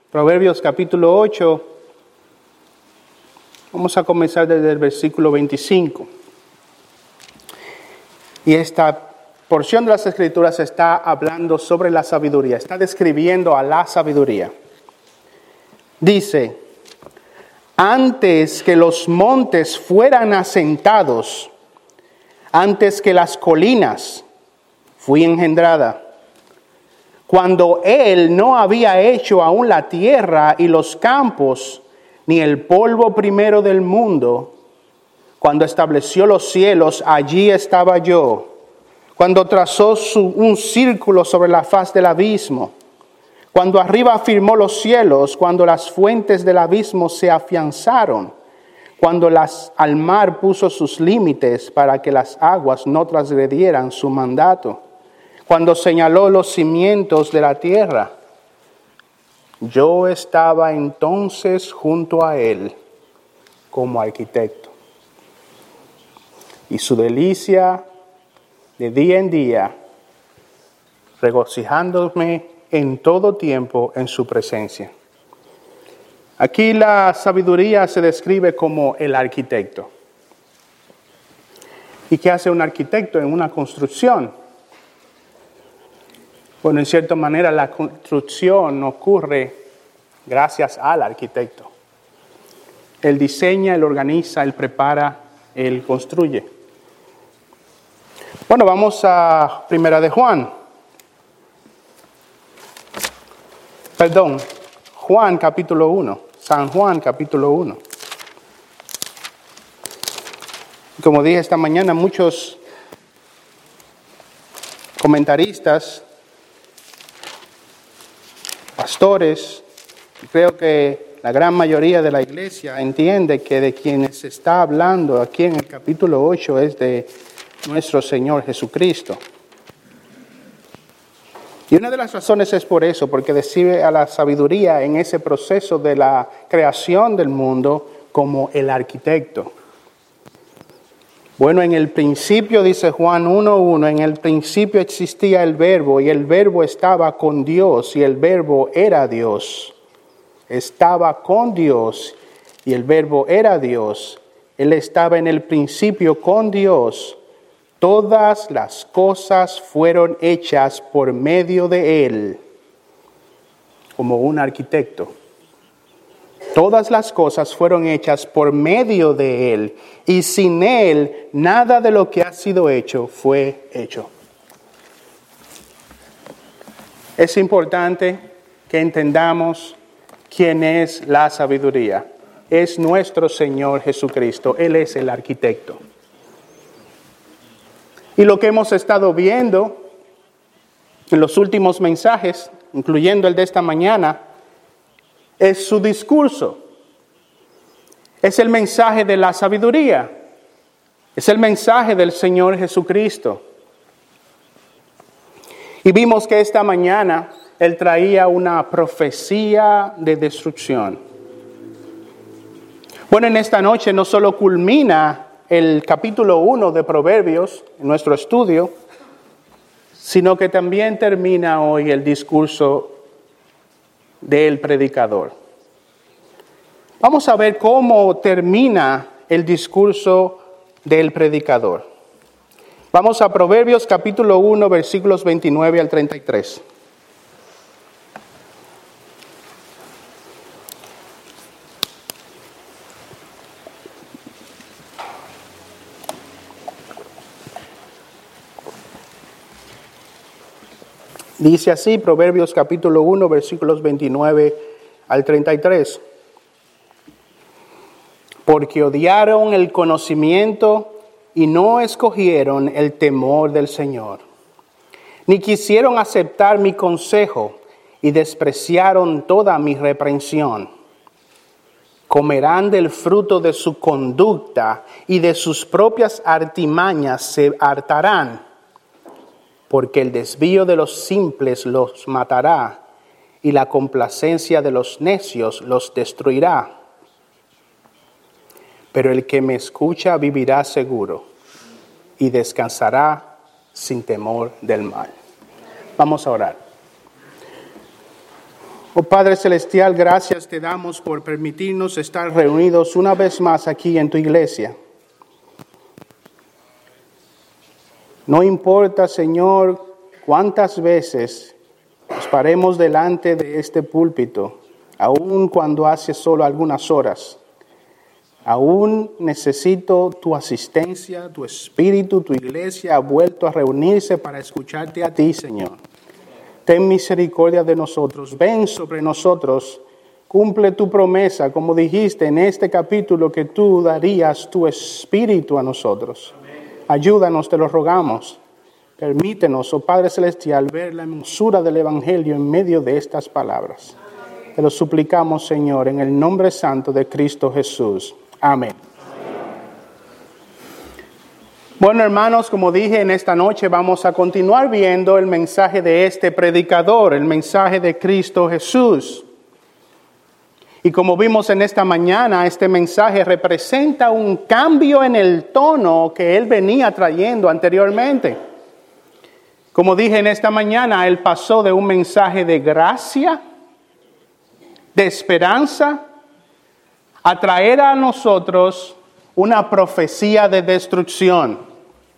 Proverbios capítulo 8. Vamos a comenzar desde el versículo 25. Y esta porción de las Escrituras está hablando sobre la sabiduría, está describiendo a la sabiduría. Dice: antes que los montes fueran asentados, antes que las colinas, fui engendrada. Cuando él no había hecho aún la tierra y los campos, ni el polvo primero del mundo, cuando estableció los cielos, allí estaba yo. Cuando trazó un círculo sobre la faz del abismo, cuando arriba afirmó los cielos, cuando las fuentes del abismo se afianzaron, cuando al mar puso sus límites para que las aguas no transgredieran su mandato, cuando señaló los cimientos de la tierra, yo estaba entonces junto a él como arquitecto. Y su delicia de día en día, regocijándome en todo tiempo en su presencia. Aquí la sabiduría se describe como el arquitecto. ¿Y qué hace un arquitecto en una construcción? Bueno, en cierta manera la construcción ocurre gracias al arquitecto. Él diseña, él organiza, él prepara, él construye. Bueno, vamos a Primera de Juan. Juan capítulo 1. San Juan capítulo 1. Como dije esta mañana, muchos comentaristas, pastores, creo que la gran mayoría de la iglesia entiende que de quienes se está hablando aquí en el capítulo 8 es de nuestro Señor Jesucristo. Y una de las razones es por eso, porque describe a la sabiduría en ese proceso de la creación del mundo como el arquitecto. Bueno, en el principio, dice Juan 1:1, en el principio existía el Verbo, y el Verbo estaba con Dios, y el Verbo era Dios. Estaba con Dios, y el Verbo era Dios. Él estaba en el principio con Dios. Todas las cosas fueron hechas por medio de Él, como un arquitecto. Todas las cosas fueron hechas por medio de Él, y sin Él nada de lo que ha sido hecho fue hecho. Es importante que entendamos quién es la sabiduría. Es nuestro Señor Jesucristo. Él es el arquitecto. Y lo que hemos estado viendo en los últimos mensajes, incluyendo el de esta mañana, es su discurso. Es el mensaje de la sabiduría. Es el mensaje del Señor Jesucristo. Y vimos que esta mañana Él traía una profecía de destrucción. Bueno, en esta noche no solo culmina el capítulo 1 de Proverbios, en nuestro estudio, sino que también termina hoy el discurso del predicador. Vamos a ver cómo termina el discurso del predicador. Vamos a Proverbios capítulo 1, versículos 29 al 33. Dice así, Proverbios capítulo 1, versículos 29 al 33. Porque odiaron el conocimiento y no escogieron el temor del Señor, ni quisieron aceptar mi consejo y despreciaron toda mi reprensión. Comerán del fruto de su conducta y de sus propias artimañas se hartarán. Porque el desvío de los simples los matará, y la complacencia de los necios los destruirá. Pero el que me escucha vivirá seguro, y descansará sin temor del mal. Vamos a orar. Oh Padre Celestial, gracias te damos por permitirnos estar reunidos una vez más aquí en tu iglesia. No importa, Señor, cuántas veces nos paremos delante de este púlpito, aun cuando hace solo algunas horas. Aún necesito tu asistencia, tu espíritu, tu iglesia ha vuelto a reunirse para escucharte a ti, Señor. Ten misericordia de nosotros, ven sobre nosotros, cumple tu promesa, como dijiste en este capítulo, que tú darías tu espíritu a nosotros. Ayúdanos, te lo rogamos. Permítenos, oh Padre Celestial, ver la hermosura del Evangelio en medio de estas palabras. Te lo suplicamos, Señor, en el nombre santo de Cristo Jesús. Amén. Bueno, hermanos, como dije, en esta noche vamos a continuar viendo el mensaje de este predicador, el mensaje de Cristo Jesús. Y como vimos en esta mañana, este mensaje representa un cambio en el tono que él venía trayendo anteriormente. Como dije en esta mañana, él pasó de un mensaje de gracia, de esperanza, a traer a nosotros una profecía de destrucción.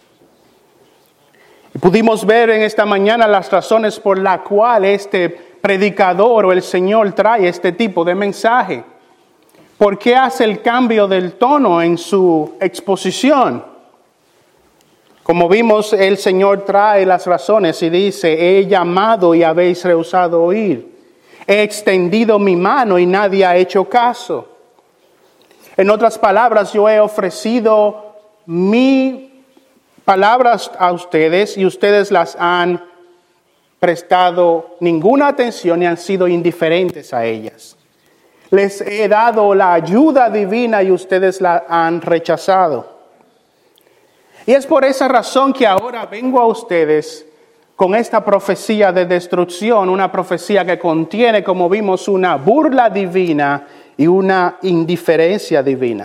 Pudimos ver en esta mañana las razones por las cuales este predicador o el Señor trae este tipo de mensaje. ¿Por qué hace el cambio del tono en su exposición? Como vimos, el Señor trae las razones y dice: he llamado y habéis rehusado oír. He extendido mi mano y nadie ha hecho caso. En otras palabras, yo he ofrecido mi palabras a ustedes y ustedes las han prestado ninguna atención y han sido indiferentes a ellas. Les he dado la ayuda divina y ustedes la han rechazado. Y es por esa razón que ahora vengo a ustedes con esta profecía de destrucción, una profecía que contiene, como vimos, una burla divina y una indiferencia divina.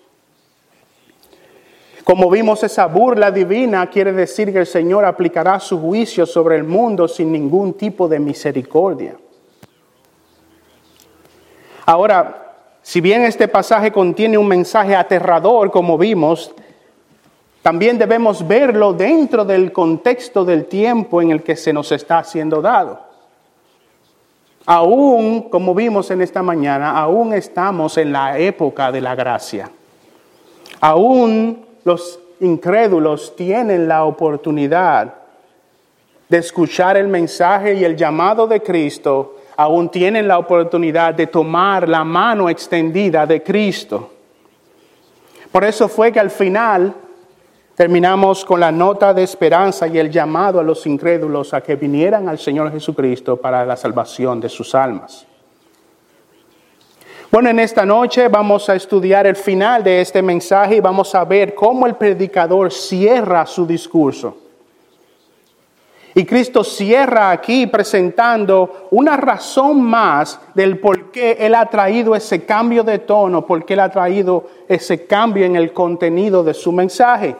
Como vimos, esa burla divina quiere decir que el Señor aplicará su juicio sobre el mundo sin ningún tipo de misericordia. Ahora, si bien este pasaje contiene un mensaje aterrador, como vimos, también debemos verlo dentro del contexto del tiempo en el que se nos está siendo dado. Aún, como vimos en esta mañana, aún estamos en la época de la gracia. Aún los incrédulos tienen la oportunidad de escuchar el mensaje y el llamado de Cristo. Aún tienen la oportunidad de tomar la mano extendida de Cristo. Por eso fue que al final terminamos con la nota de esperanza y el llamado a los incrédulos a que vinieran al Señor Jesucristo para la salvación de sus almas. Bueno, en esta noche vamos a estudiar el final de este mensaje y vamos a ver cómo el predicador cierra su discurso. Y Cristo cierra aquí presentando una razón más del por qué Él ha traído ese cambio de tono, por qué Él ha traído ese cambio en el contenido de su mensaje.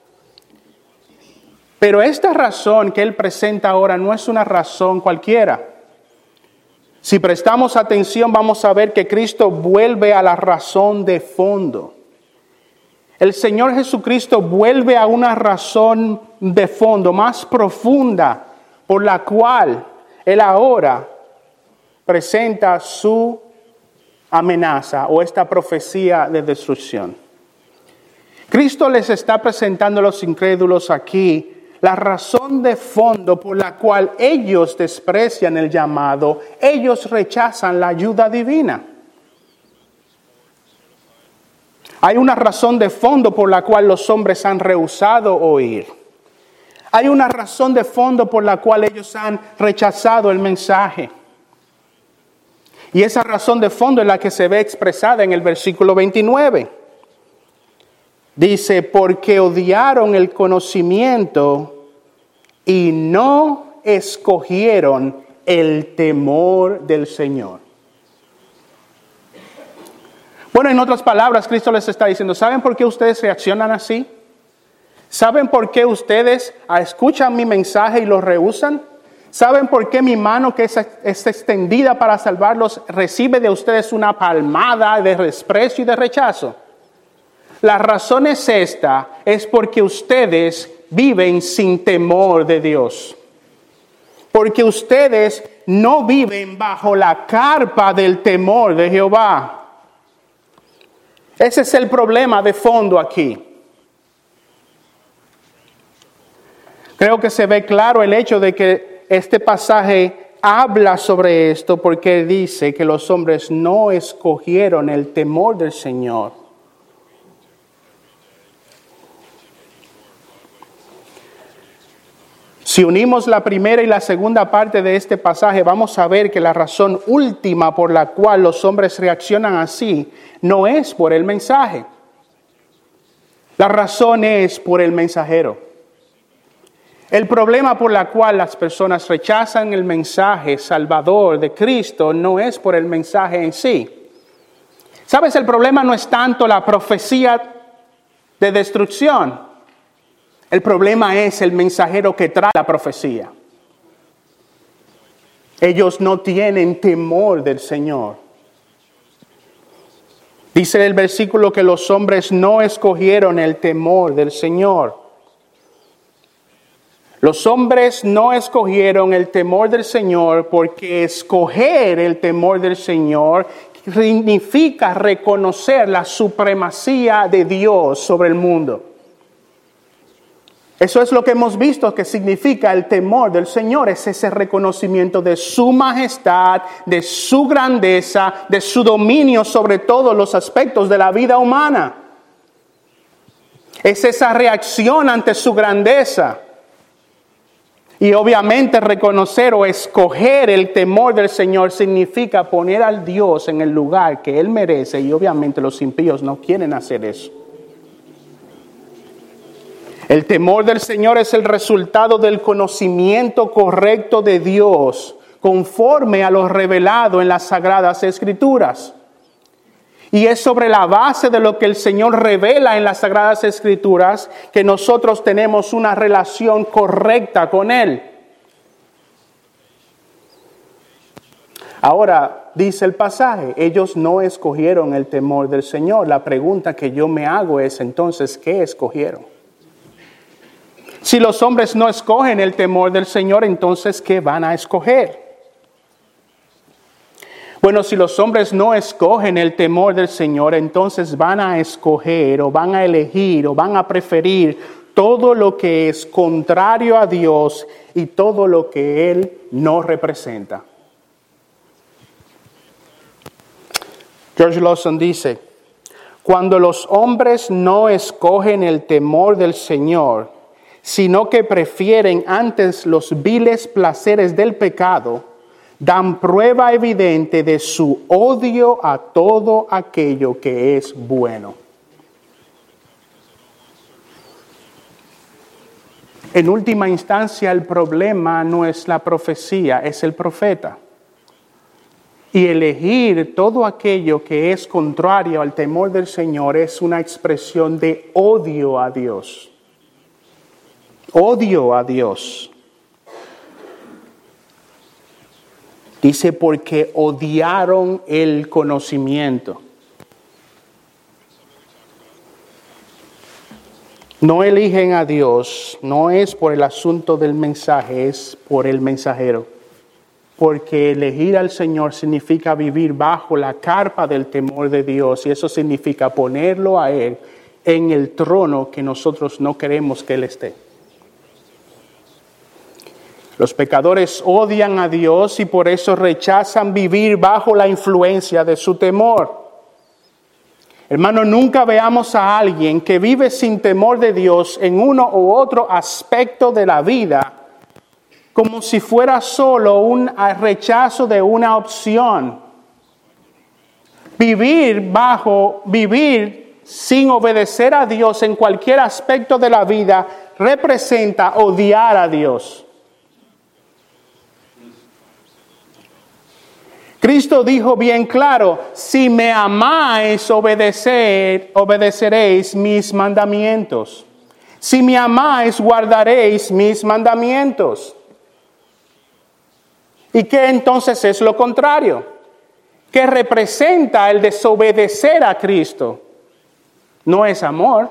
Pero esta razón que Él presenta ahora no es una razón cualquiera. Si prestamos atención, vamos a ver que Cristo vuelve a la razón de fondo. El Señor Jesucristo vuelve a una razón de fondo más profunda por la cual Él ahora presenta su amenaza o esta profecía de destrucción. Cristo les está presentando a los incrédulos aquí la razón de fondo por la cual ellos desprecian el llamado, ellos rechazan la ayuda divina. Hay una razón de fondo por la cual los hombres han rehusado oír. Hay una razón de fondo por la cual ellos han rechazado el mensaje. Y esa razón de fondo es la que se ve expresada en el versículo 29. Dice: porque odiaron el conocimiento y no escogieron el temor del Señor. Bueno, en otras palabras, Cristo les está diciendo: ¿saben por qué ustedes reaccionan así? ¿Saben por qué ustedes escuchan mi mensaje y lo rehúsan? ¿Saben por qué mi mano que es extendida para salvarlos recibe de ustedes una palmada de desprecio y de rechazo? La razón es esta, es porque ustedes viven sin temor de Dios. Porque ustedes no viven bajo la carpa del temor de Jehová. Ese es el problema de fondo aquí. Creo que se ve claro el hecho de que este pasaje habla sobre esto porque dice que los hombres no escogieron el temor del Señor. Si unimos la primera y la segunda parte de este pasaje, vamos a ver que la razón última por la cual los hombres reaccionan así no es por el mensaje. La razón es por el mensajero. El problema por el cual las personas rechazan el mensaje salvador de Cristo no es por el mensaje en sí. ¿Sabes? El problema no es tanto la profecía de destrucción. El problema es el mensajero que trae la profecía. Ellos no tienen temor del Señor. Dice el versículo que los hombres no escogieron el temor del Señor. Los hombres no escogieron el temor del Señor porque escoger el temor del Señor significa reconocer la supremacía de Dios sobre el mundo. Eso es lo que hemos visto que significa el temor del Señor. Es ese reconocimiento de su majestad, de su grandeza, de su dominio sobre todos los aspectos de la vida humana. Es esa reacción ante su grandeza. Y obviamente reconocer o escoger el temor del Señor significa poner al Dios en el lugar que Él merece. Y obviamente los impíos no quieren hacer eso. El temor del Señor es el resultado del conocimiento correcto de Dios, conforme a lo revelado en las Sagradas Escrituras. Y es sobre la base de lo que el Señor revela en las Sagradas Escrituras que nosotros tenemos una relación correcta con Él. Ahora, dice el pasaje, ellos no escogieron el temor del Señor. La pregunta que yo me hago es entonces, ¿qué escogieron? Si los hombres no escogen el temor del Señor, entonces, ¿qué van a escoger? Bueno, si los hombres no escogen el temor del Señor, entonces van a escoger o van a elegir o van a preferir todo lo que es contrario a Dios y todo lo que Él no representa. George Lawson dice, cuando los hombres no escogen el temor del Señor, sino que prefieren antes los viles placeres del pecado, dan prueba evidente de su odio a todo aquello que es bueno. En última instancia, el problema no es la profecía, es el profeta. Y elegir todo aquello que es contrario al temor del Señor es una expresión de odio a Dios. Odio a Dios. Dice porque odiaron el conocimiento. No eligen a Dios, no es por el asunto del mensaje, es por el mensajero. Porque elegir al Señor significa vivir bajo la carpa del temor de Dios y eso significa ponerlo a Él en el trono que nosotros no queremos que Él esté. Los pecadores odian a Dios y por eso rechazan vivir bajo la influencia de su temor. Hermano, nunca veamos a alguien que vive sin temor de Dios en uno u otro aspecto de la vida como si fuera solo un rechazo de una opción. Vivir sin obedecer a Dios en cualquier aspecto de la vida representa odiar a Dios. Cristo dijo bien claro, si me amáis, obedeceréis mis mandamientos. Si me amáis, guardaréis mis mandamientos. ¿Y qué entonces es lo contrario? ¿Qué representa el desobedecer a Cristo? No es amor.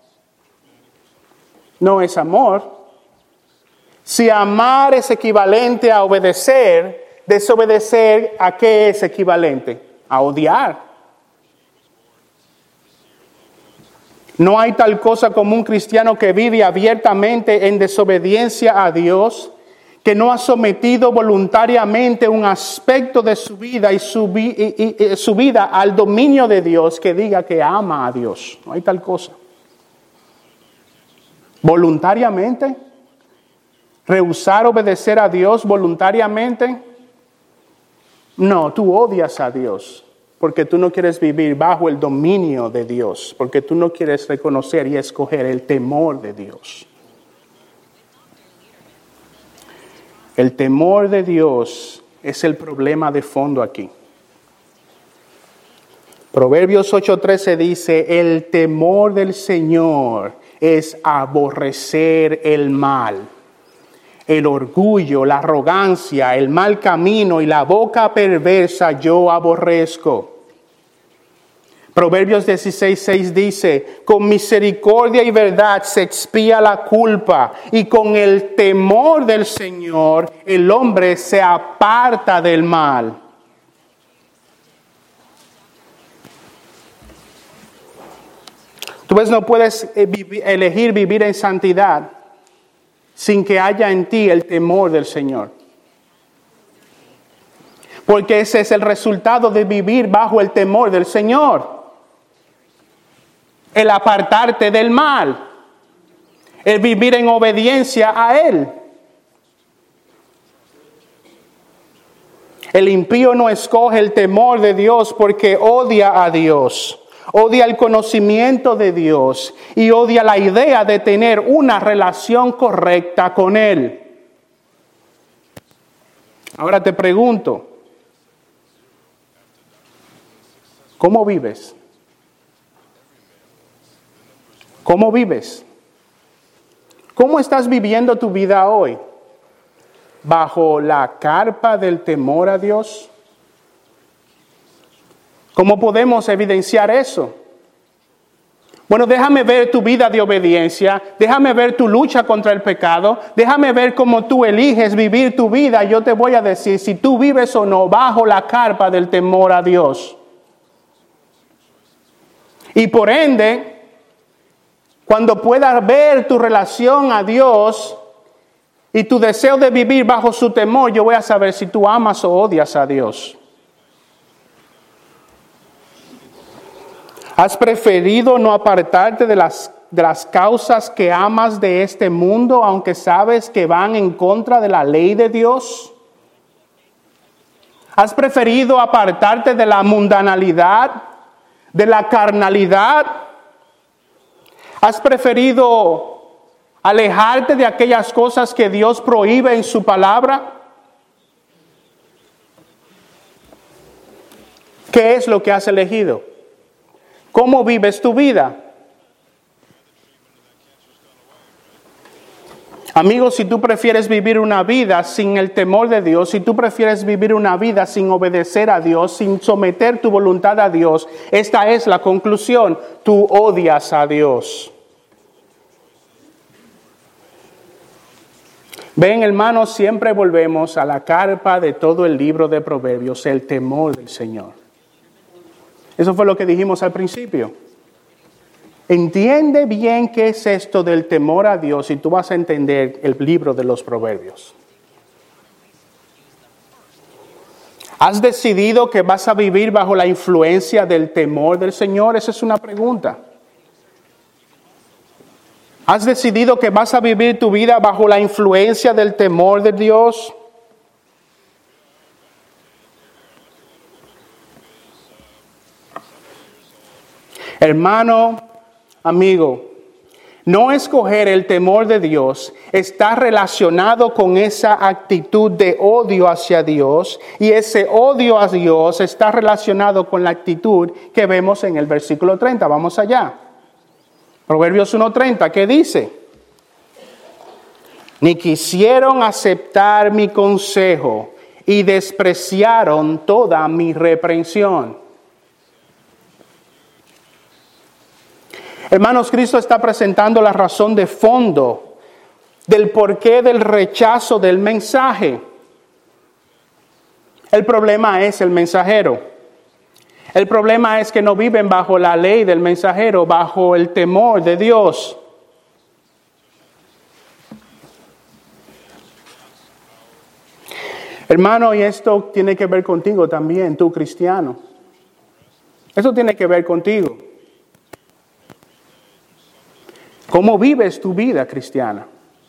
No es amor. Si amar es equivalente a obedecer, desobedecer, ¿a qué es equivalente? A odiar. No hay tal cosa como un cristiano que vive abiertamente en desobediencia a Dios, que no ha sometido voluntariamente un aspecto de su vida y su vida al dominio de Dios, que diga que ama a Dios. No hay tal cosa. Voluntariamente, rehusar obedecer a Dios voluntariamente. No, tú odias a Dios porque tú no quieres vivir bajo el dominio de Dios, porque tú no quieres reconocer y escoger el temor de Dios. El temor de Dios es el problema de fondo aquí. Proverbios 8:13 dice, el temor del Señor es aborrecer el mal. El orgullo, la arrogancia, el mal camino y la boca perversa yo aborrezco. Proverbios 16:6 dice, con misericordia y verdad se expía la culpa, y con el temor del Señor el hombre se aparta del mal. Tú ves, no puedes elegir vivir en santidad sin que haya en ti el temor del Señor. Porque ese es el resultado de vivir bajo el temor del Señor. El apartarte del mal. El vivir en obediencia a Él. El impío no escoge el temor de Dios porque odia a Dios. Odia el conocimiento de Dios y odia la idea de tener una relación correcta con Él. Ahora te pregunto, ¿cómo vives? ¿Cómo vives? ¿Cómo estás viviendo tu vida hoy? ¿Bajo la carpa del temor a Dios? ¿Cómo podemos evidenciar eso? Bueno, déjame ver tu vida de obediencia, déjame ver tu lucha contra el pecado, déjame ver cómo tú eliges vivir tu vida. Yo te voy a decir si tú vives o no bajo la carpa del temor a Dios. Y por ende, cuando puedas ver tu relación a Dios y tu deseo de vivir bajo su temor, yo voy a saber si tú amas o odias a Dios. ¿Has preferido no apartarte de las causas que amas de este mundo, aunque sabes que van en contra de la ley de Dios? ¿Has preferido apartarte de la mundanalidad, de la carnalidad? ¿Has preferido alejarte de aquellas cosas que Dios prohíbe en su palabra? ¿Qué es lo que has elegido? ¿Cómo vives tu vida? Amigos, si tú prefieres vivir una vida sin el temor de Dios, si tú prefieres vivir una vida sin obedecer a Dios, sin someter tu voluntad a Dios, esta es la conclusión: tú odias a Dios. Ven, hermanos, siempre volvemos a la carpa de todo el libro de Proverbios, el temor del Señor. Eso fue lo que dijimos al principio. Entiende bien qué es esto del temor a Dios y tú vas a entender el libro de los Proverbios. ¿Has decidido que vas a vivir bajo la influencia del temor del Señor? Esa es una pregunta. ¿Has decidido que vas a vivir tu vida bajo la influencia del temor de Dios? Hermano, amigo, no escoger el temor de Dios está relacionado con esa actitud de odio hacia Dios, y ese odio a Dios está relacionado con la actitud que vemos en el versículo 30. Vamos allá. Proverbios 1:30, ¿qué dice? Ni quisieron aceptar mi consejo, y despreciaron toda mi reprensión. Hermanos, Cristo está presentando la razón de fondo del porqué del rechazo del mensaje. El problema es el mensajero. El problema es que no viven bajo la ley del mensajero, bajo el temor de Dios. Hermano, y esto tiene que ver contigo también, tú cristiano. Eso tiene que ver contigo. ¿Cómo vives tu vida cristiana?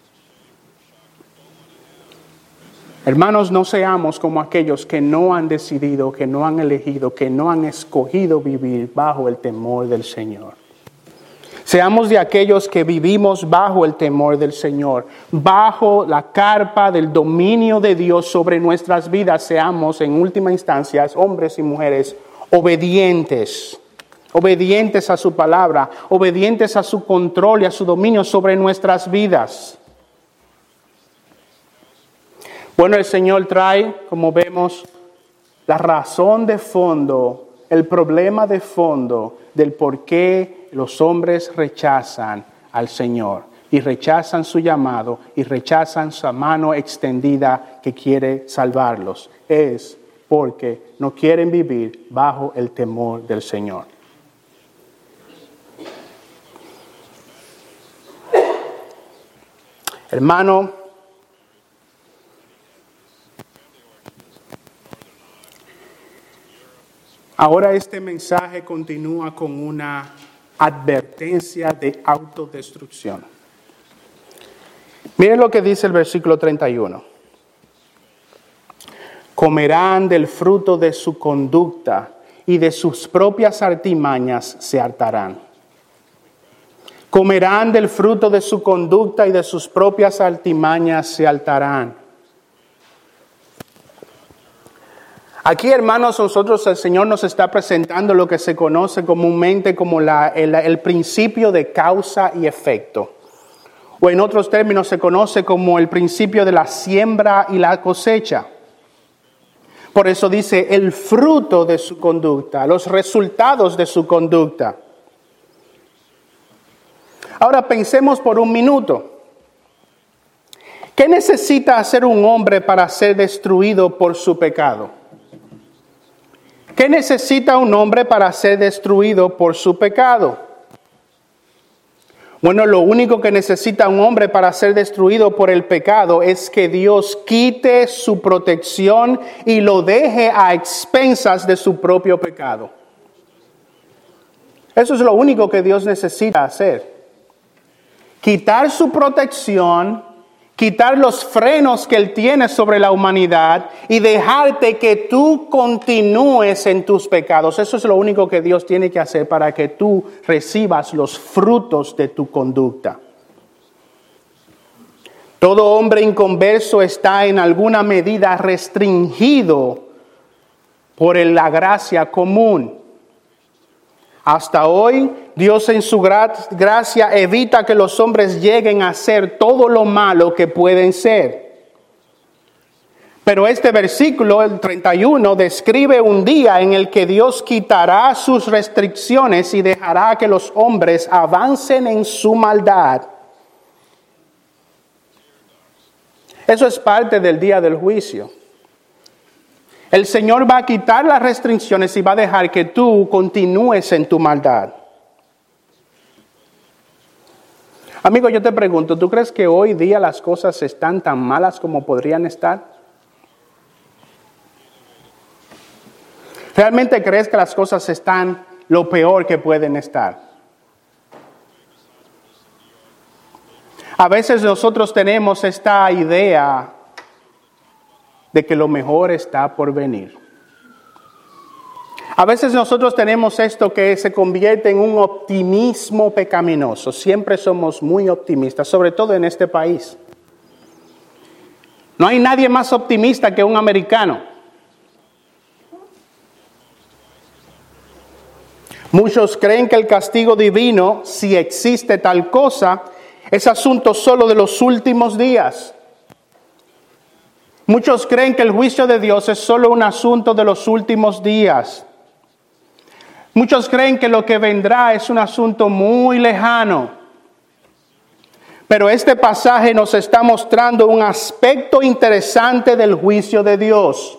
Hermanos, no seamos como aquellos que no han decidido, que no han elegido, que no han escogido vivir bajo el temor del Señor. Seamos de aquellos que vivimos bajo el temor del Señor, bajo la carpa del dominio de Dios sobre nuestras vidas. Seamos, en última instancia, hombres y mujeres obedientes. Obedientes a su palabra, obedientes a su control y a su dominio sobre nuestras vidas. Bueno, el Señor trae, como vemos, la razón de fondo, el problema de fondo del por qué los hombres rechazan al Señor y rechazan su llamado y rechazan su mano extendida que quiere salvarlos. Es porque no quieren vivir bajo el temor del Señor. Hermano, ahora este mensaje continúa con una advertencia de autodestrucción. Miren lo que dice el versículo 31. Comerán del fruto de su conducta y de sus propias artimañas se hartarán. Comerán del fruto de su conducta y de sus propias artimañas se hartarán. Aquí, hermanos, el Señor nos está presentando lo que se conoce comúnmente como el principio de causa y efecto. O en otros términos se conoce como el principio de la siembra y la cosecha. Por eso dice el fruto de su conducta, los resultados de su conducta. Ahora pensemos por un minuto. ¿Qué necesita hacer un hombre para ser destruido por su pecado? ¿Qué necesita un hombre para ser destruido por su pecado? Bueno, lo único que necesita un hombre para ser destruido por el pecado es que Dios quite su protección y lo deje a expensas de su propio pecado. Eso es lo único que Dios necesita hacer. Quitar su protección, quitar los frenos que Él tiene sobre la humanidad y dejarte que tú continúes en tus pecados. Eso es lo único que Dios tiene que hacer para que tú recibas los frutos de tu conducta. Todo hombre inconverso está en alguna medida restringido por la gracia común. Hasta hoy, Dios en su gracia evita que los hombres lleguen a hacer todo lo malo que pueden ser. Pero este versículo, el 31, describe un día en el que Dios quitará sus restricciones y dejará que los hombres avancen en su maldad. Eso es parte del día del juicio. El Señor va a quitar las restricciones y va a dejar que tú continúes en tu maldad. Amigo, yo te pregunto, ¿tú crees que hoy día las cosas están tan malas como podrían estar? ¿Realmente crees que las cosas están lo peor que pueden estar? A veces nosotros tenemos esta idea de que lo mejor está por venir. A veces nosotros tenemos esto que se convierte en un optimismo pecaminoso. Siempre somos muy optimistas, sobre todo en este país. No hay nadie más optimista que un americano. Muchos creen que el castigo divino, si existe tal cosa, es asunto solo de los últimos días. Muchos creen que el juicio de Dios es solo un asunto de los últimos días. Muchos creen que lo que vendrá es un asunto muy lejano. Pero este pasaje nos está mostrando un aspecto interesante del juicio de Dios.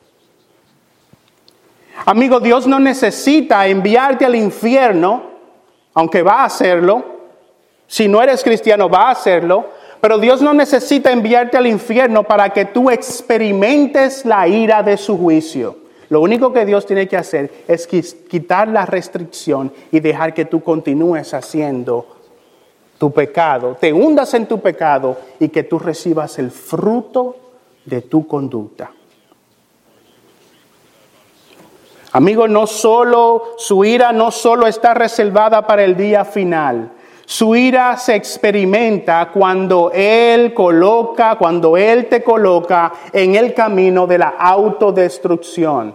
Amigo, Dios no necesita enviarte al infierno, aunque va a hacerlo. Si no eres cristiano, va a hacerlo. Pero Dios no necesita enviarte al infierno para que tú experimentes la ira de su juicio. Lo único que Dios tiene que hacer es quitar la restricción y dejar que tú continúes haciendo tu pecado, te hundas en tu pecado y que tú recibas el fruto de tu conducta. Amigo, su ira no solo está reservada para el día final. Su ira se experimenta cuando Él te coloca en el camino de la autodestrucción.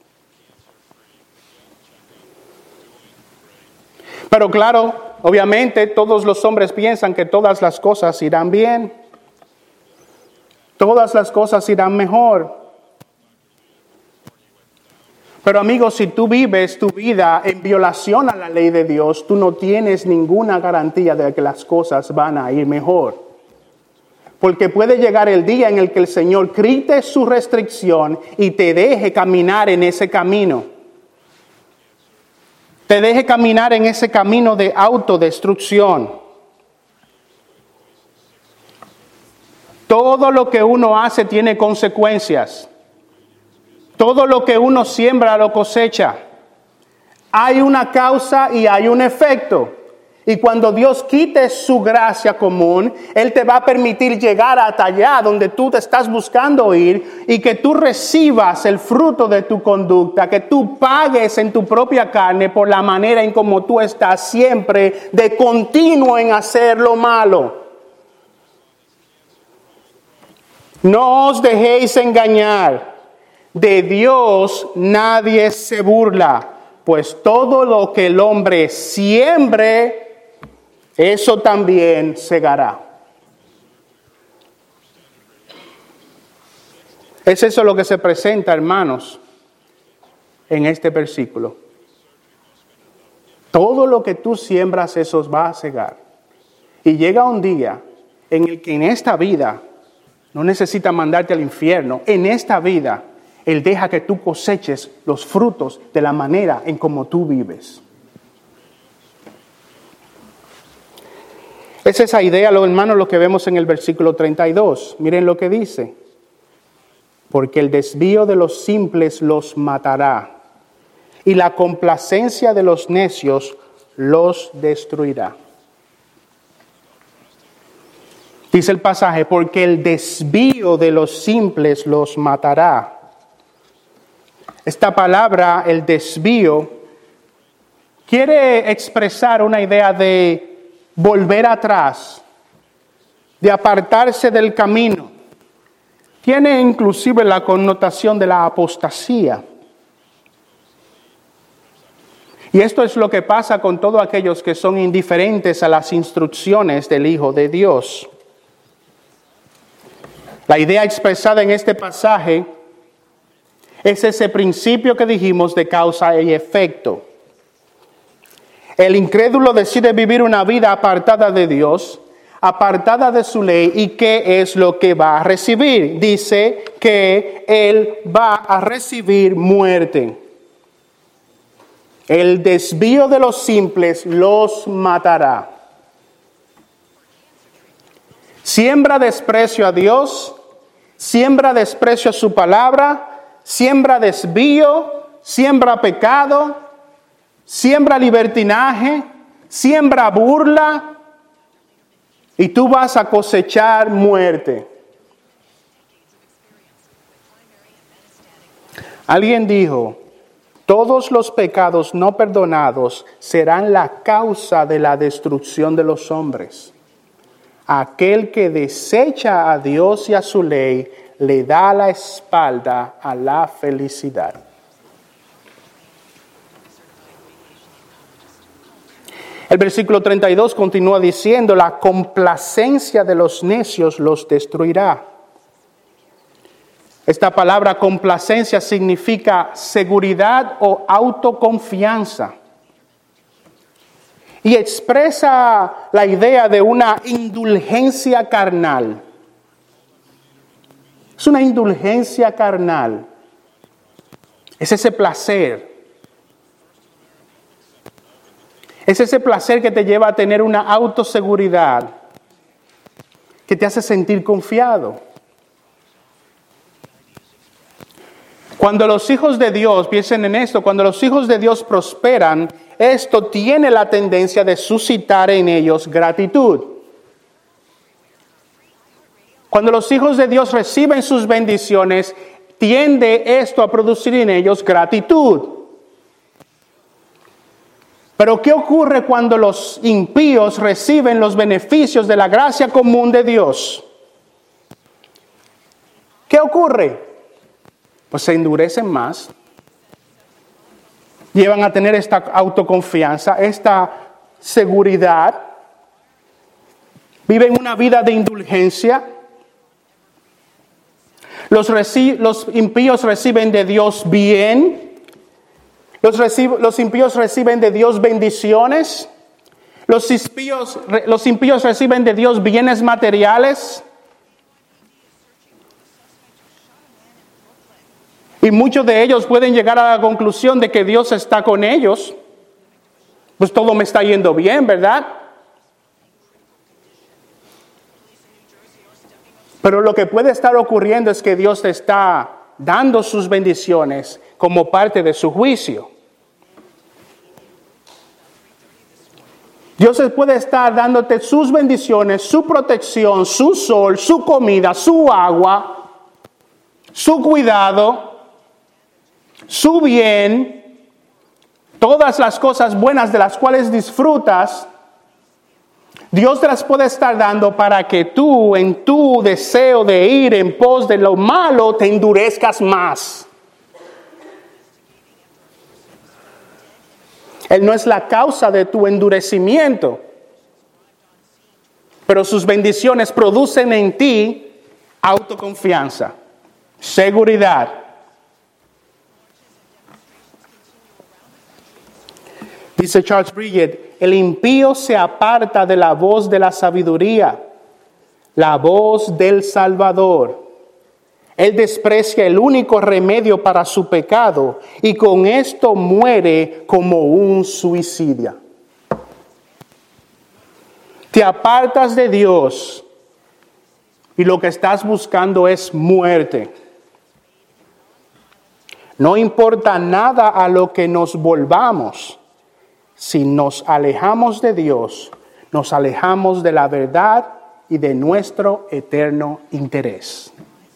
Pero claro, obviamente todos los hombres piensan que todas las cosas irán bien. Todas las cosas irán mejor. Pero amigos, si tú vives tu vida en violación a la ley de Dios, tú no tienes ninguna garantía de que las cosas van a ir mejor. Porque puede llegar el día en el que el Señor quite su restricción y te deje caminar en ese camino. Te deje caminar en ese camino de autodestrucción. Todo lo que uno hace tiene consecuencias. Todo lo que uno siembra lo cosecha. Hay una causa y hay un efecto. Y cuando Dios quite su gracia común, Él te va a permitir llegar hasta allá donde tú te estás buscando ir y que tú recibas el fruto de tu conducta, que tú pagues en tu propia carne por la manera en como tú estás siempre de continuo en hacer lo malo. No os dejéis engañar. De Dios nadie se burla, pues todo lo que el hombre siembre, eso también segará. Es eso lo que se presenta, hermanos, en este versículo. Todo lo que tú siembras, eso va a segar. Y llega un día en el que en esta vida, no necesita mandarte al infierno, en esta vida, Él deja que tú coseches los frutos de la manera en como tú vives. Es esa idea, hermanos, lo que vemos en el versículo 32. Miren lo que dice. Porque el desvío de los simples los matará, y la complacencia de los necios los destruirá. Dice el pasaje, porque el desvío de los simples los matará. Esta palabra, el desvío, quiere expresar una idea de volver atrás, de apartarse del camino. Tiene inclusive la connotación de la apostasía. Y esto es lo que pasa con todos aquellos que son indiferentes a las instrucciones del Hijo de Dios. La idea expresada en este pasaje es ese principio que dijimos de causa y efecto. El incrédulo decide vivir una vida apartada de Dios, apartada de su ley, ¿y qué es lo que va a recibir? Dice que él va a recibir muerte. El desvío de los simples los matará. Siembra desprecio a Dios, siembra desprecio a su palabra, siembra desvío, siembra pecado, siembra libertinaje, siembra burla, y tú vas a cosechar muerte. Alguien dijo, todos los pecados no perdonados serán la causa de la destrucción de los hombres. Aquel que desecha a Dios y a su ley, le da la espalda a la felicidad. El versículo 32 continúa diciendo, la complacencia de los necios los destruirá. Esta palabra complacencia significa seguridad o autoconfianza. Y expresa la idea de una indulgencia carnal. Es una indulgencia carnal. Es ese placer. Es ese placer que te lleva a tener una autoseguridad, que te hace sentir confiado. Cuando los hijos de Dios, piensen en esto, cuando los hijos de Dios prosperan, esto tiene la tendencia de suscitar en ellos gratitud. Cuando los hijos de Dios reciben sus bendiciones, tiende esto a producir en ellos gratitud. Pero ¿qué ocurre cuando los impíos reciben los beneficios de la gracia común de Dios? ¿Qué ocurre? Pues se endurecen más, llevan a tener esta autoconfianza, esta seguridad, viven una vida de indulgencia. Los impíos reciben de Dios bien, los impíos reciben de Dios bendiciones, los impíos reciben de Dios bienes materiales. Y muchos de ellos pueden llegar a la conclusión de que Dios está con ellos. Pues todo me está yendo bien, ¿verdad? Pero lo que puede estar ocurriendo es que Dios te está dando sus bendiciones como parte de su juicio. Dios puede estar dándote sus bendiciones, su protección, su sol, su comida, su agua, su cuidado, su bien, todas las cosas buenas de las cuales disfrutas, Dios te las puede estar dando para que tú, en tu deseo de ir en pos de lo malo, te endurezcas más. Él no es la causa de tu endurecimiento, pero sus bendiciones producen en ti autoconfianza, seguridad. Dice Charles Bridget, el impío se aparta de la voz de la sabiduría, la voz del Salvador. Él desprecia el único remedio para su pecado y con esto muere como un suicida. Te apartas de Dios y lo que estás buscando es muerte. No importa nada a lo que nos volvamos. Si nos alejamos de Dios, nos alejamos de la verdad y de nuestro eterno interés.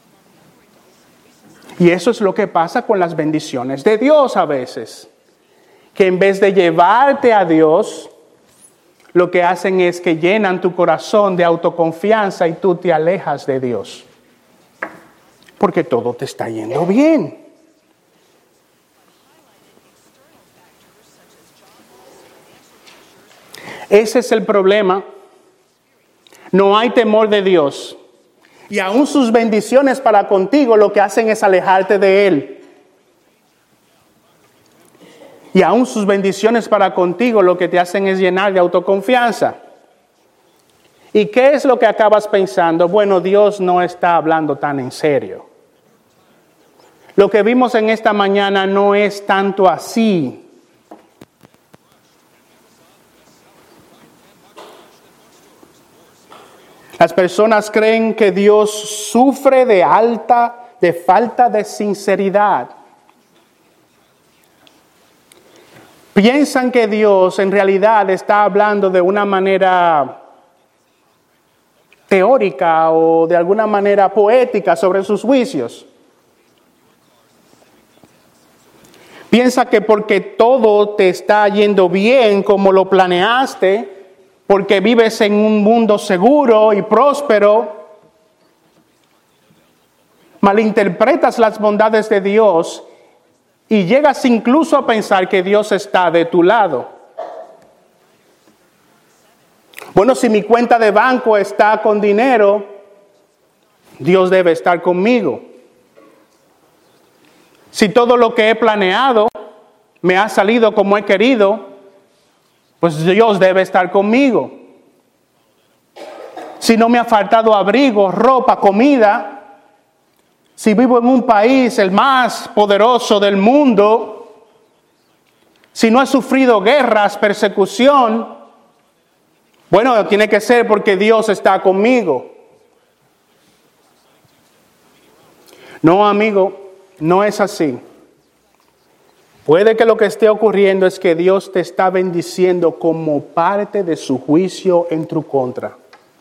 Y eso es lo que pasa con las bendiciones de Dios a veces. Que en vez de llevarte a Dios, lo que hacen es que llenan tu corazón de autoconfianza y tú te alejas de Dios. Porque todo te está yendo bien. Ese es el problema. No hay temor de Dios. Y aún sus bendiciones para contigo lo que hacen es alejarte de Él. Y aún sus bendiciones para contigo lo que te hacen es llenar de autoconfianza. ¿Y qué es lo que acabas pensando? Bueno, Dios no está hablando tan en serio. Lo que vimos en esta mañana no es tanto así. Las personas creen que Dios sufre de falta de sinceridad. Piensan que Dios en realidad está hablando de una manera teórica o de alguna manera poética sobre sus juicios. Piensa que porque todo te está yendo bien como lo planeaste, porque vives en un mundo seguro y próspero, malinterpretas las bondades de Dios y llegas incluso a pensar que Dios está de tu lado. Bueno, si mi cuenta de banco está con dinero, Dios debe estar conmigo. Si todo lo que he planeado me ha salido como he querido, pues Dios debe estar conmigo. Si no me ha faltado abrigo, ropa, comida, si vivo en un país el más poderoso del mundo, si no he sufrido guerras, persecución, bueno, tiene que ser porque Dios está conmigo. No, amigo, no es así. Puede que lo que esté ocurriendo es que Dios te está bendiciendo como parte de su juicio en tu contra.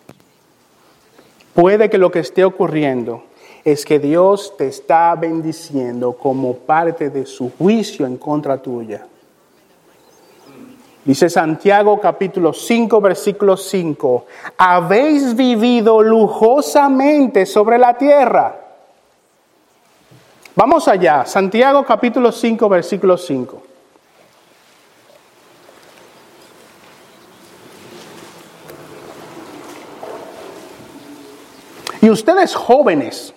Puede que lo que esté ocurriendo es que Dios te está bendiciendo como parte de su juicio en contra tuya. Dice Santiago capítulo 5, versículo 5. Habéis vivido lujosamente sobre la tierra. Vamos allá, Santiago capítulo 5, versículo 5. Y ustedes jóvenes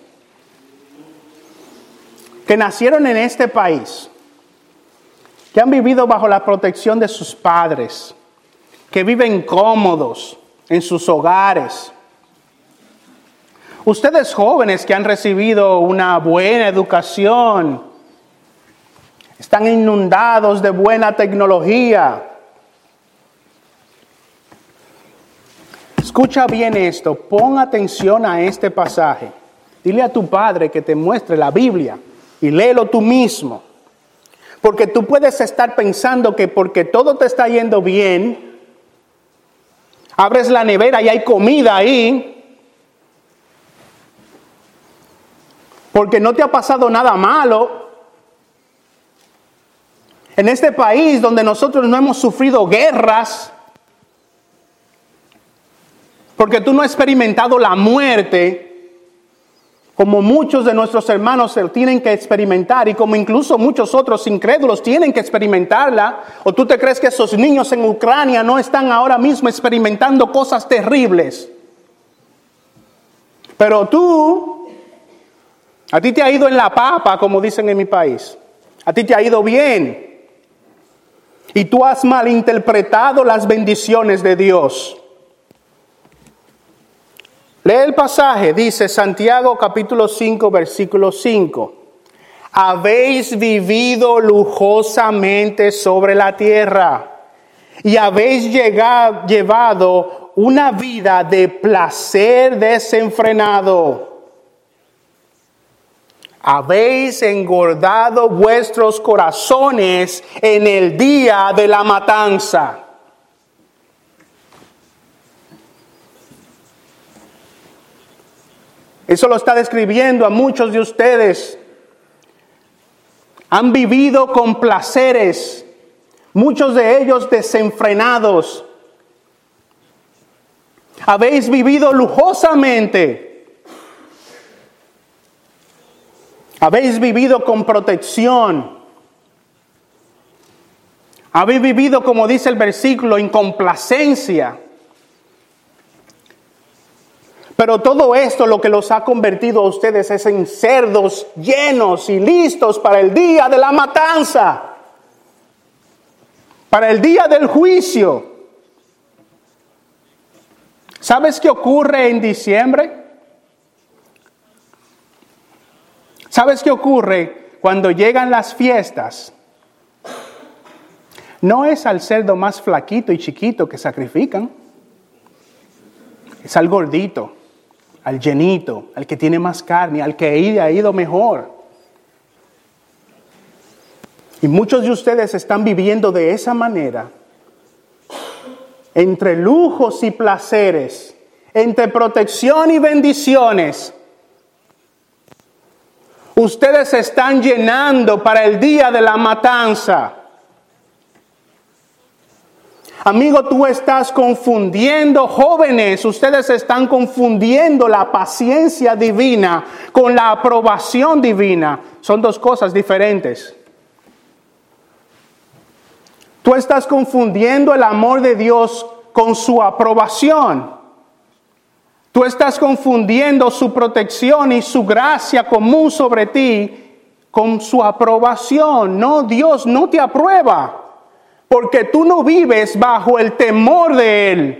que nacieron en este país, que han vivido bajo la protección de sus padres, que viven cómodos en sus hogares, ustedes jóvenes que han recibido una buena educación, están inundados de buena tecnología. Escucha bien esto, pon atención a este pasaje. Dile a tu padre que te muestre la Biblia y léelo tú mismo. Porque tú puedes estar pensando que porque todo te está yendo bien, abres la nevera y hay comida ahí, porque no te ha pasado nada malo. En este país donde nosotros no hemos sufrido guerras, porque tú no has experimentado la muerte, como muchos de nuestros hermanos se tienen que experimentar, y como incluso muchos otros incrédulos tienen que experimentarla. ¿O tú te crees que esos niños en Ucrania no están ahora mismo experimentando cosas terribles? Pero a ti te ha ido en la papa, como dicen en mi país. A ti te ha ido bien. Y tú has malinterpretado las bendiciones de Dios. Lee el pasaje, dice Santiago capítulo 5, versículo 5. Habéis vivido lujosamente sobre la tierra y habéis llevado una vida de placer desenfrenado. Habéis engordado vuestros corazones en el día de la matanza. Eso lo está describiendo a muchos de ustedes. Han vivido con placeres, muchos de ellos desenfrenados. Habéis vivido lujosamente. Habéis vivido con protección. Habéis vivido, como dice el versículo, en complacencia. Pero todo esto lo que los ha convertido a ustedes es en cerdos llenos y listos para el día de la matanza, para el día del juicio. ¿Sabes qué ocurre en diciembre? ¿Sabes qué ocurre cuando llegan las fiestas? No es al cerdo más flaquito y chiquito que sacrifican, es al gordito, al llenito, al que tiene más carne, al que ha ido mejor. Y muchos de ustedes están viviendo de esa manera, entre lujos y placeres, entre protección y bendiciones. Ustedes se están llenando para el día de la matanza. Amigo, tú estás confundiendo, jóvenes, ustedes están confundiendo la paciencia divina con la aprobación divina. Son dos cosas diferentes. Tú estás confundiendo el amor de Dios con su aprobación. Tú estás confundiendo su protección y su gracia común sobre ti con su aprobación. No, Dios no te aprueba porque tú no vives bajo el temor de Él.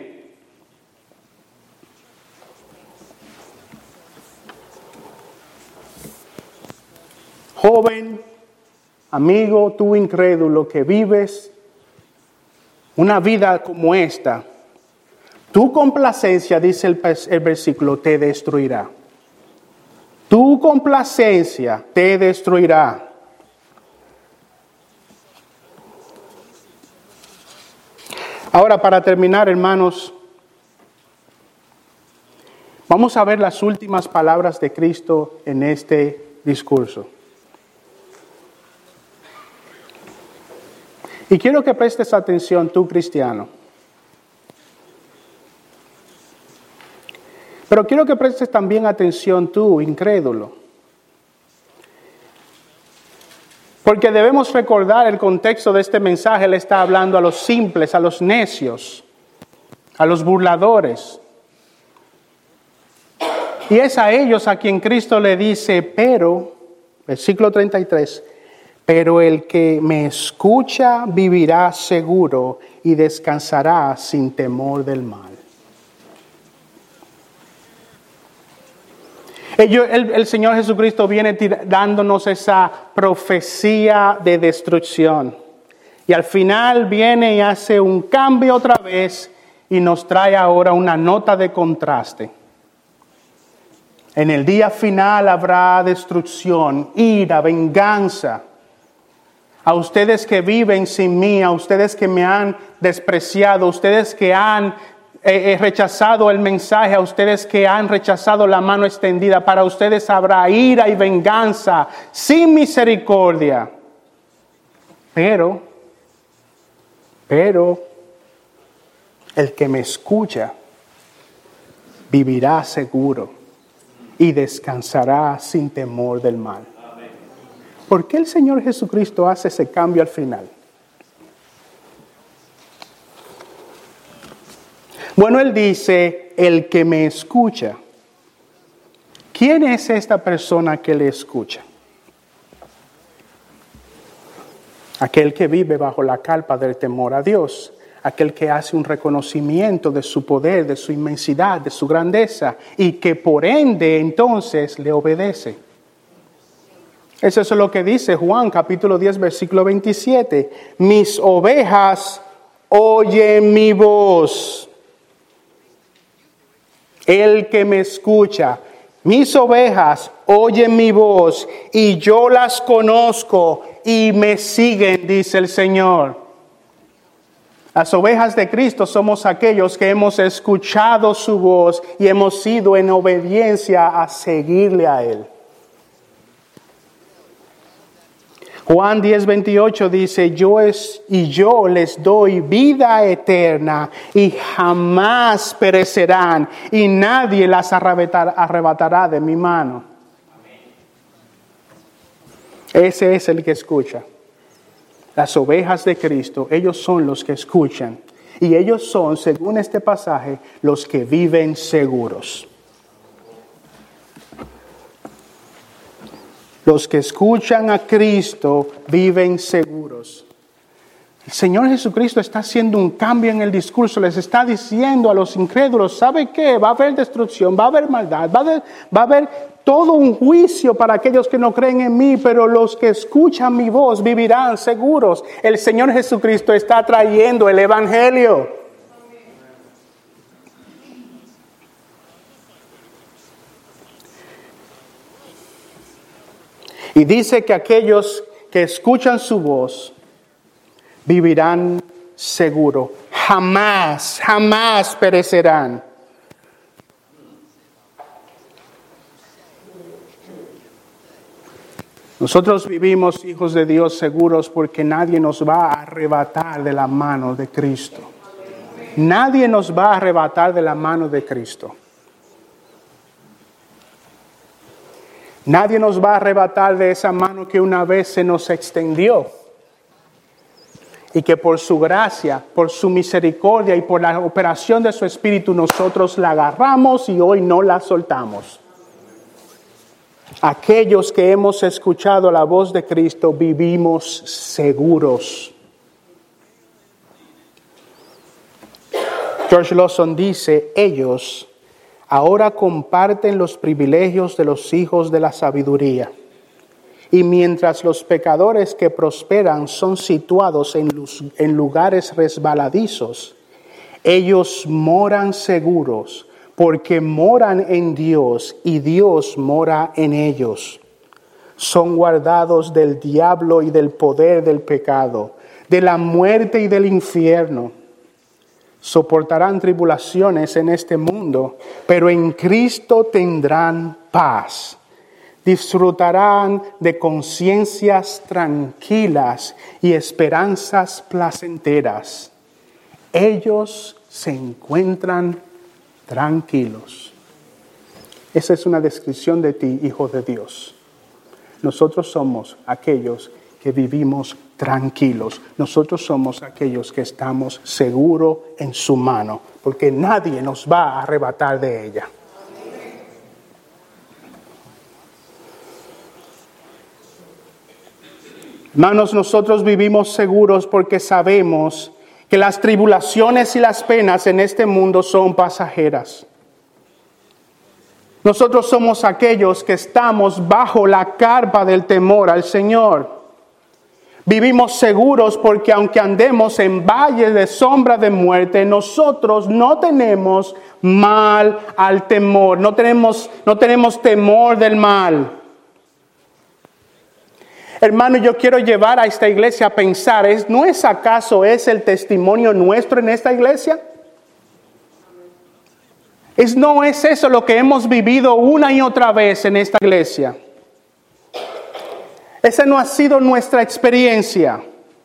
Joven, amigo, tú incrédulo que vives una vida como esta, tu complacencia, dice el versículo, te destruirá. Tu complacencia te destruirá. Ahora, para terminar, hermanos, vamos a ver las últimas palabras de Cristo en este discurso. Y quiero que prestes atención tú, cristiano. Pero quiero que prestes también atención tú, incrédulo. Porque debemos recordar el contexto de este mensaje. Él está hablando a los simples, a los necios, a los burladores. Y es a ellos a quien Cristo le dice, pero, versículo 33, pero el que me escucha vivirá seguro y descansará sin temor del mal. El Señor Jesucristo viene dándonos esa profecía de destrucción. Y al final viene y hace un cambio otra vez y nos trae ahora una nota de contraste. En el día final habrá destrucción, ira, venganza. A ustedes que viven sin mí, a ustedes que me han despreciado, a ustedes que han rechazado el mensaje, a ustedes que han rechazado la mano extendida, para ustedes habrá ira y venganza sin misericordia. Pero, el que me escucha vivirá seguro y descansará sin temor del mal. ¿Por qué el Señor Jesucristo hace ese cambio al final? Bueno, Él dice, el que me escucha. ¿Quién es esta persona que le escucha? Aquel que vive bajo la carpa del temor a Dios. Aquel que hace un reconocimiento de su poder, de su inmensidad, de su grandeza. Y que por ende entonces le obedece. Eso es lo que dice Juan capítulo 10 versículo 27. Mis ovejas oyen mi voz. El que me escucha, mis ovejas oyen mi voz y yo las conozco y me siguen, dice el Señor. Las ovejas de Cristo somos aquellos que hemos escuchado su voz y hemos ido en obediencia a seguirle a Él. Juan 10:28 dice, yo les doy vida eterna y jamás perecerán y nadie las arrebatará de mi mano. Ese es el que escucha. Las ovejas de Cristo, ellos son los que escuchan. Y ellos son, según este pasaje, los que viven seguros. Los que escuchan a Cristo viven seguros. El Señor Jesucristo está haciendo un cambio en el discurso. Les está diciendo a los incrédulos, ¿sabe qué? Va a haber destrucción, va a haber maldad, va a haber todo un juicio para aquellos que no creen en mí, pero los que escuchan mi voz vivirán seguros. El Señor Jesucristo está trayendo el Evangelio. Y dice que aquellos que escuchan su voz vivirán seguro. Jamás, jamás perecerán. Nosotros vivimos, hijos de Dios, seguros porque nadie nos va a arrebatar de la mano de Cristo. Nadie nos va a arrebatar de la mano de Cristo. Nadie nos va a arrebatar de esa mano que una vez se nos extendió. Y que por su gracia, por su misericordia y por la operación de su Espíritu nosotros la agarramos y hoy no la soltamos. aquellos que hemos escuchado la voz de Cristo, vivimos seguros. George Lawson dice, ellos ahora comparten los privilegios de los hijos de la sabiduría. Y mientras los pecadores que prosperan son situados en lugares resbaladizos, ellos moran seguros porque moran en Dios y Dios mora en ellos. Son guardados del diablo y del poder del pecado, de la muerte y del infierno. Soportarán tribulaciones en este mundo, pero en Cristo tendrán paz. Disfrutarán de conciencias tranquilas y esperanzas placenteras. Ellos se encuentran tranquilos. Esa es una descripción de ti, hijo de Dios. Nosotros somos aquellos que vivimos tranquilos. Nosotros somos aquellos que estamos seguros en su mano, porque nadie nos va a arrebatar de ella. Hermanos, nosotros vivimos seguros porque sabemos que las tribulaciones y las penas en este mundo son pasajeras. Nosotros somos aquellos que estamos bajo la carpa del temor al Señor. Vivimos seguros porque aunque andemos en valles de sombra de muerte, nosotros no tenemos mal al temor, no tenemos temor del mal. Hermano, yo quiero llevar a esta iglesia a pensar, ¿no es acaso ese el testimonio nuestro en esta iglesia? ¿No es eso lo que hemos vivido una y otra vez en esta iglesia? Esa no ha sido nuestra experiencia.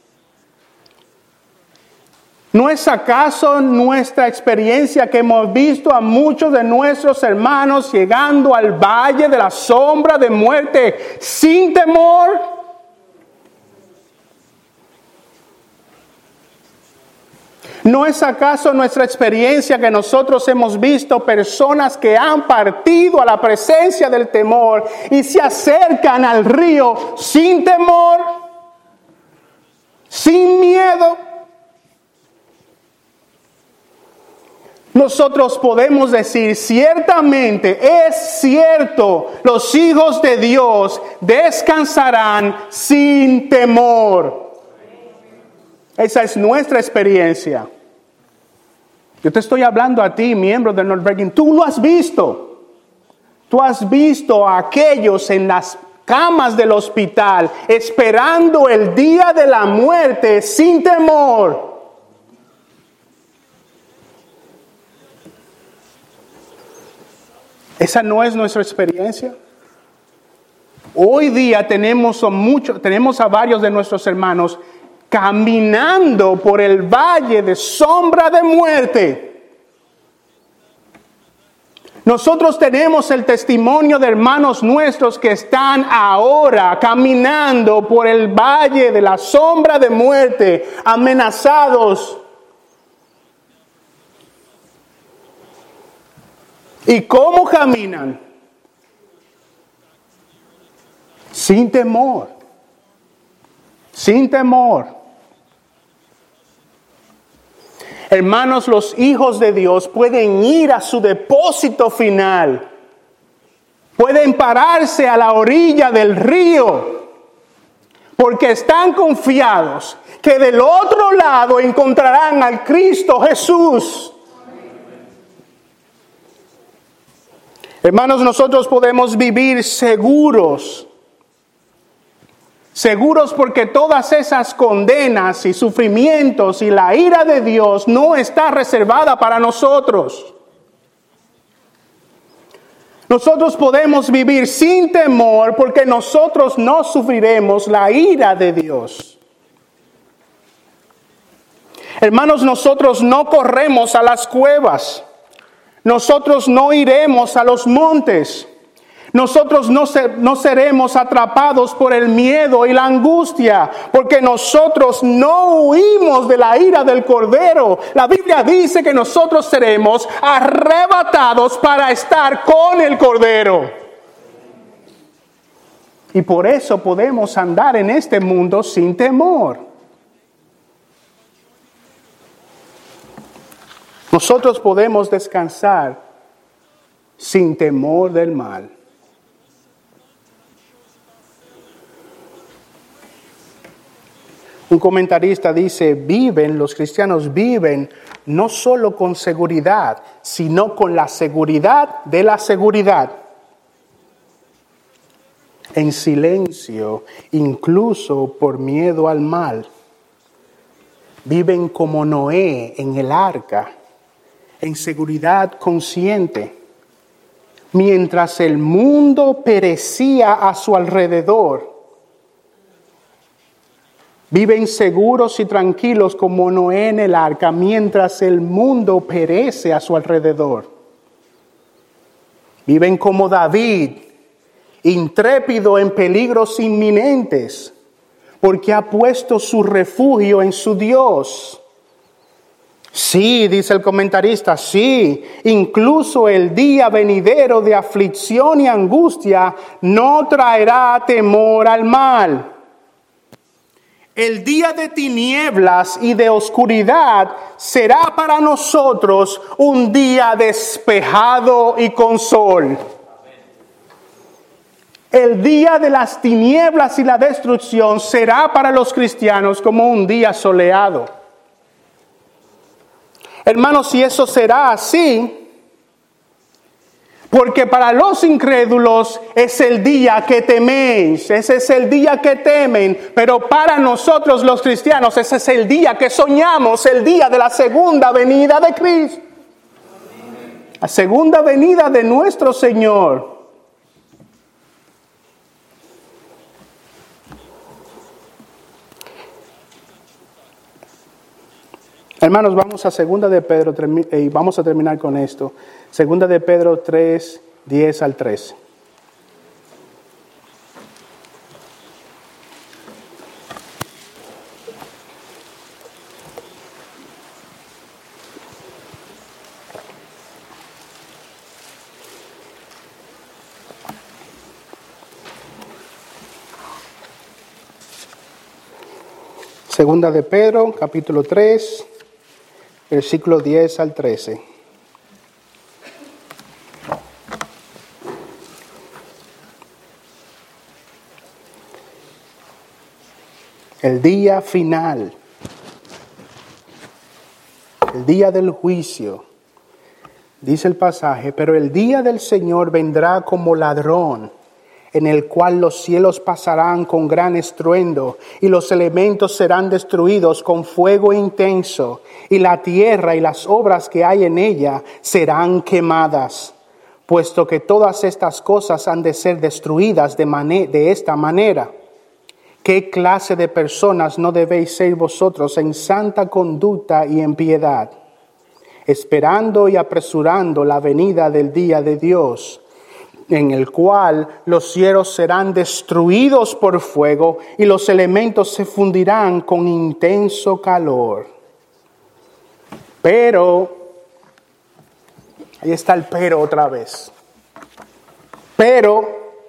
¿No es acaso nuestra experiencia que hemos visto a muchos de nuestros hermanos llegando al valle de la sombra de muerte sin temor? ¿No es acaso nuestra experiencia que nosotros hemos visto personas que han partido a la presencia del temor y se acercan al río sin temor, sin miedo? Nosotros podemos decir, ciertamente es cierto, los hijos de Dios descansarán sin temor. Esa es nuestra experiencia. Yo te estoy hablando a ti, miembro de Norbergen. Tú lo has visto. Tú has visto a aquellos en las camas del hospital esperando el día de la muerte sin temor. ¿Esa no es nuestra experiencia? Hoy día tenemos a varios de nuestros hermanos caminando por el valle de sombra de muerte. Nosotros tenemos el testimonio de hermanos nuestros que están ahora caminando por el valle de la sombra de muerte, amenazados. ¿Y cómo caminan? Sin temor. Sin temor. Hermanos, los hijos de Dios pueden ir a su depósito final. Pueden pararse a la orilla del río. Porque están confiados que del otro lado encontrarán al Cristo Jesús. Hermanos, nosotros podemos vivir seguros. Seguros porque todas esas condenas y sufrimientos y la ira de Dios no está reservada para nosotros. Nosotros podemos vivir sin temor porque nosotros no sufriremos la ira de Dios. Hermanos, nosotros no corremos a las cuevas. Nosotros no iremos a los montes. Nosotros no seremos atrapados por el miedo y la angustia, porque nosotros no huimos de la ira del Cordero. La Biblia dice que nosotros seremos arrebatados para estar con el Cordero. Y por eso podemos andar en este mundo sin temor. Nosotros podemos descansar sin temor del mal. Un comentarista dice, los cristianos viven no solo con seguridad, sino con la seguridad de la seguridad. En silencio, incluso por miedo al mal. Viven como Noé en el arca, en seguridad consciente. Mientras el mundo perecía a su alrededor, viven seguros y tranquilos como Noé en el arca, mientras el mundo perece a su alrededor. Viven como David, intrépido en peligros inminentes, porque ha puesto su refugio en su Dios. Sí, dice el comentarista, sí, incluso el día venidero de aflicción y angustia no traerá temor al mal. El día de tinieblas y de oscuridad será para nosotros un día despejado y con sol. El día de las tinieblas y la destrucción será para los cristianos como un día soleado. Hermanos, si eso será así, porque para los incrédulos es el día que teméis, ese es el día que temen, pero para nosotros los cristianos ese es el día que soñamos, el día de la segunda venida de Cristo, la segunda venida de nuestro Señor. Hermanos, vamos a segunda de Pedro y vamos a terminar con esto. Segunda de Pedro 3, 10 al 13. Segunda de Pedro, capítulo 3. Versículo 10 al 13. El día final, el día del juicio, dice el pasaje, pero el día del Señor vendrá como ladrón, en el cual los cielos pasarán con gran estruendo, y los elementos serán destruidos con fuego intenso, y la tierra y las obras que hay en ella serán quemadas, puesto que todas estas cosas han de ser destruidas de esta manera. ¿Qué clase de personas no debéis ser vosotros en santa conducta y en piedad, esperando y apresurando la venida del día de Dios, en el cual los cielos serán destruidos por fuego y los elementos se fundirán con intenso calor? Pero, ahí está el pero otra vez. Pero,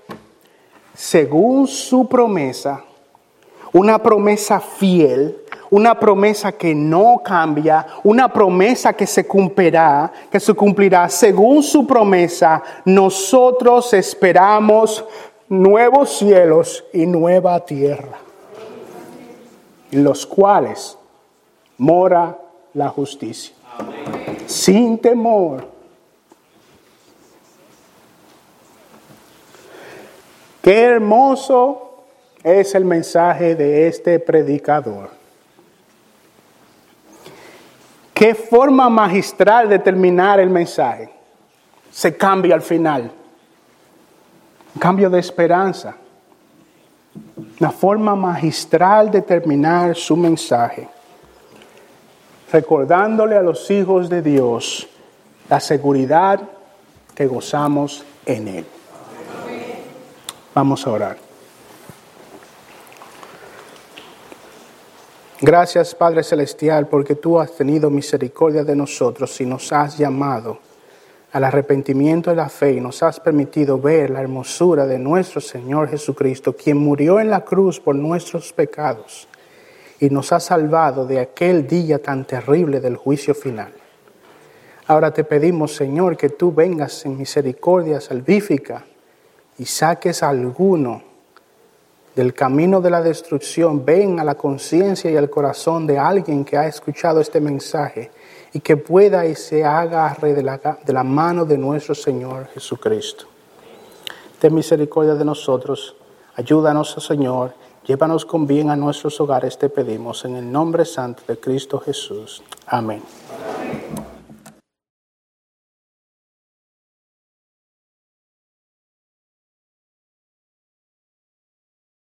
según su promesa, una promesa fiel, una promesa que no cambia, una promesa que se cumplirá, según su promesa, nosotros esperamos nuevos cielos y nueva tierra, en los cuales mora la justicia. Amén. Sin temor. Qué hermoso es el mensaje de este predicador. Qué forma magistral de terminar el mensaje. Se cambia al final. Un cambio de esperanza. Una forma magistral de terminar su mensaje. Recordándole a los hijos de Dios la seguridad que gozamos en Él. Vamos a orar. Gracias, Padre Celestial, porque tú has tenido misericordia de nosotros y nos has llamado al arrepentimiento y la fe y nos has permitido ver la hermosura de nuestro Señor Jesucristo, quien murió en la cruz por nuestros pecados y nos ha salvado de aquel día tan terrible del juicio final. Ahora te pedimos, Señor, que tú vengas en misericordia salvífica y saques a alguno del camino de la destrucción. Ven a la conciencia y al corazón de alguien que ha escuchado este mensaje y que pueda y se agarre de la mano de nuestro Señor Jesucristo. Ten misericordia de nosotros, ayúdanos, Señor, llévanos con bien a nuestros hogares, te pedimos, en el nombre santo de Cristo Jesús. Amén.